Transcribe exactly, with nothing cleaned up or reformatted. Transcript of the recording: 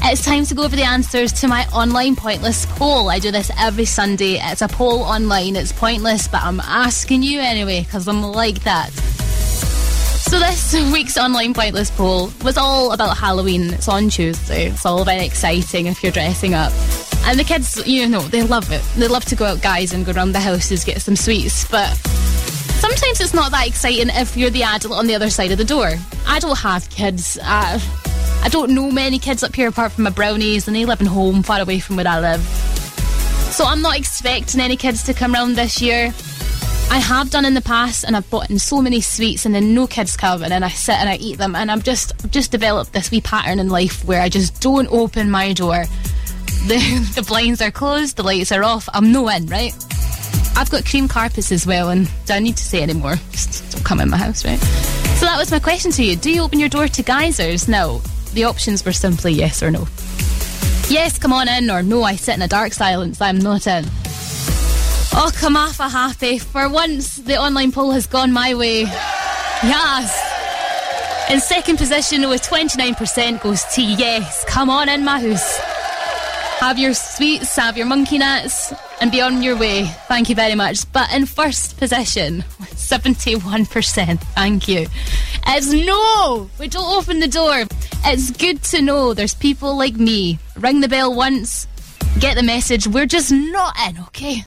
It's time to go over the answers to my online pointless poll. I do this every Sunday. It's a poll online. It's pointless, but I'm asking you anyway, because I'm like that. So this week's online pointless poll was all about Halloween. It's on Tuesday. It's all very exciting if you're dressing up. And the kids, you know, they love it. They love to go out, guys, and go around the houses, get some sweets. But sometimes it's not that exciting if you're the adult on the other side of the door. I don't have kids. Uh, I don't know many kids up here apart from my brownies, and they live in home far away from where I live. So I'm not expecting any kids to come round this year. I have done in the past, and I've bought in so many sweets, and then no kids come, and then I sit and I eat them, and I've just I've just developed this wee pattern in life where I just don't open my door. The, the blinds are closed, the lights are off, I'm no in, right? I've got cream carpets as well, and do I need to say any more? Just don't come in my house, right? So that was my question to you. Do you open your door to geysers? No. The options were simply yes or no. Yes, come on in, or no, I sit in a dark silence, I'm not in. Oh, come off a happy. For once, the online poll has gone my way. Yes. In second position with twenty-nine percent goes to yes, come on in my house. Have your sweets, have your monkey nuts, and be on your way. Thank you very much. But in first position, with seventy-one percent, thank you, it's no, we don't open the door. It's good to know there's people like me. Ring the bell once, get the message, we're just not in, okay?